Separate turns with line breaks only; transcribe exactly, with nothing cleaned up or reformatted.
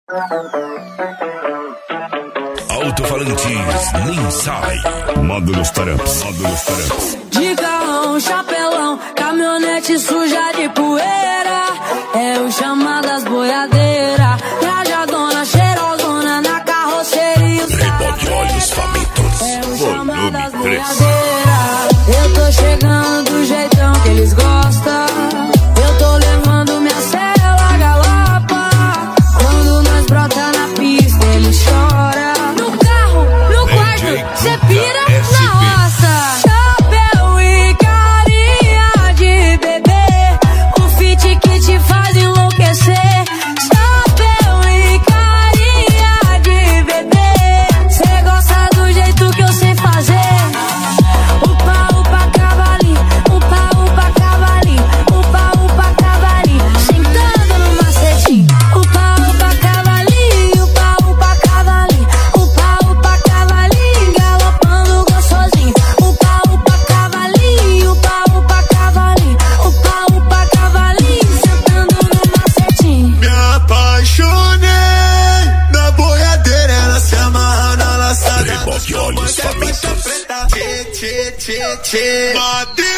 Alto-falantes nem sai. Módulos Taramps, módulos Taramps.
De carrão, chapelão, caminhonete suja de poeira. É o chamadas boiadeira. Trajadona, cheirosona na carroceria.
Reboque olhos famintos.
É o chamadas
Volume
boiadeira. Eu tô chegando do jeitão que eles gostam. Eu tô levando minha cela galapa. Quando nós brota na pista, ele chora. No carro, no quarto, cê pira na roça. Chapéu e carinha de bebê. O fit que te faz enlouquecer. Chapéu e carinha de bebê. Cê gosta do jeito que eu sei fazer. Upa, upa, cavalinho. Upa, upa, cavalinho. Upa, upa, cavalinho. Sentando no macetinho. Upa, upa, cavalinho. Upa, upa, cavalinho. Upa, upa, cavalinho. Galopando gostosinho. Upa, upa, cavalinho. Upa, upa, cavalinho. Upa, upa, cavalinho. Sentando no macetinho.
Me apaixonei na boiadeira, ela se amarra na laçada.
Reboque olhos famintos.
Tchê, tchê, tchê, tchê.